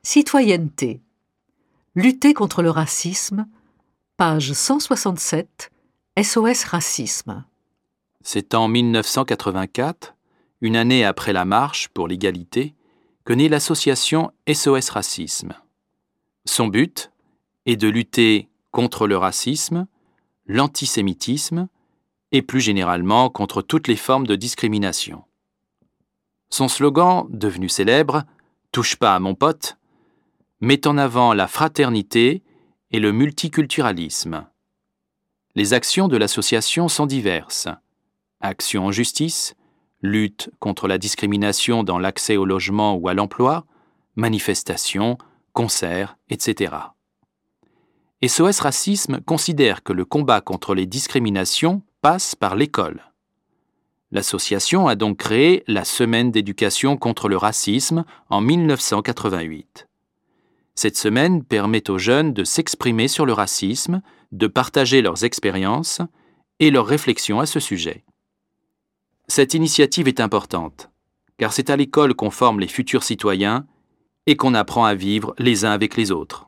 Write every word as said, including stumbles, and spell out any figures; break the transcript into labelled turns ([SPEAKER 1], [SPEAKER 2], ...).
[SPEAKER 1] Citoyenneté. Lutter contre le racisme. Page cent soixante-sept. S O S Racisme.
[SPEAKER 2] C'est en mille neuf cent quatre-vingt-quatre, une année après la marche pour l'égalité, que naît l'association S O S Racisme. Son but est de lutter contre le racisme, l'antisémitisme et plus généralement contre toutes les formes de discrimination. Son slogan, devenu célèbre, « Touche pas à mon pote », met en avant la fraternité et le multiculturalisme. Les actions de l'association sont diverses. Actions en justice, lutte contre la discrimination dans l'accès au logement ou à l'emploi, manifestations, concerts, et cetera. S O S Racisme considère que le combat contre les discriminations passe par l'école. L'association a donc créé la Semaine d'éducation contre le racisme en mille neuf cent quatre-vingt-huit. Cette semaine permet aux jeunes de s'exprimer sur le racisme, de partager leurs expériences et leurs réflexions à ce sujet. Cette initiative est importante, car c'est à l'école qu'on forme les futurs citoyens et qu'on apprend à vivre les uns avec les autres.